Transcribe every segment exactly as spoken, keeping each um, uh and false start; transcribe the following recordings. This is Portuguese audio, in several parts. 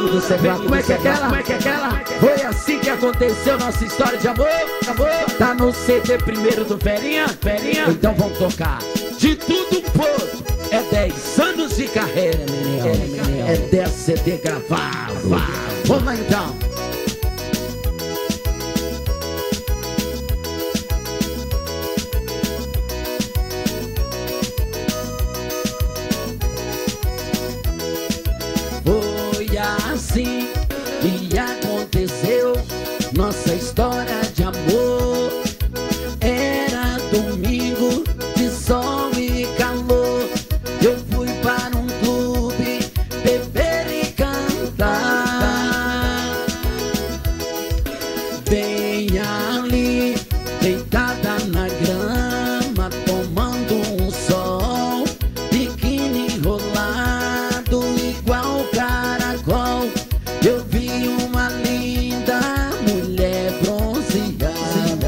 Dono do segredo. Como é que é aquela? Como é que é aquela? Foi assim que aconteceu nossa história de amor. Amor. Tá no C D primeiro do Ferinha. Ferinha. Então vamos tocar. De tudo um pouco. É dez anos de carreira, menino. É, menino. É dez C D gravado. Vamos lá então. Foi assim que aconteceu nossa história de amor. Era domingo de sol e calor. Eu fui para um clube beber e cantar. Bem ali, deitada na grama, tomando um sol, biquíni enrolado igual caracol. Eu vi uma linda mulher bronzeada.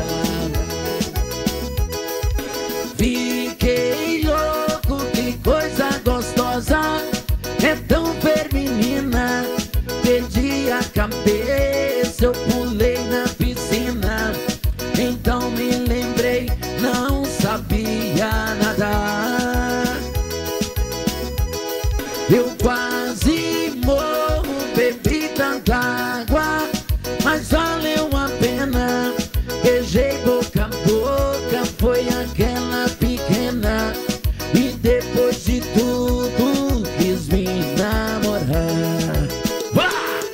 Fiquei louco, que coisa gostosa, é tão feminina. Perdi a cabeça, eu pulei na piscina. Então me lembrei, não sabia nadar. Eu quase morro, bebi tanta água, mas valeu a pena. Beijei boca a boca, foi aquela pequena. E depois de tudo quis me namorar. Vá!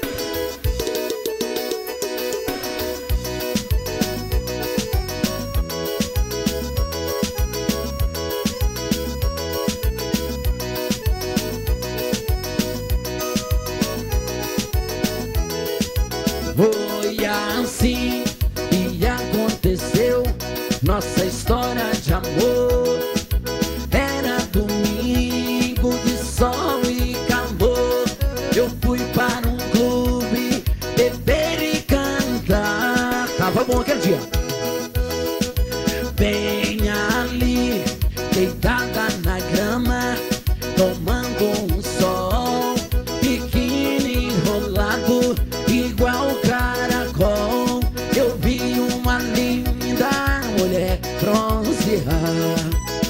Foi assim que aconteceu nossa história de amor. Era domingo de sol e calor. Eu fui para um clube beber e cantar. Tava bom aquele dia. Bem ali, deitada na grama, tomando um sol, biquíni enrolado igual caracol. Eu vi uma linda mulher bronzeada.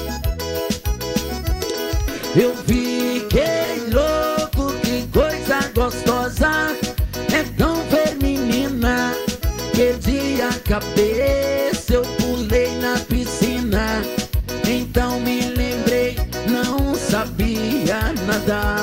Eu fiquei louco, que coisa gostosa, é tão feminina. Perdi a cabeça, eu pulei na piscina. Então me lembrei, não sabia nadar.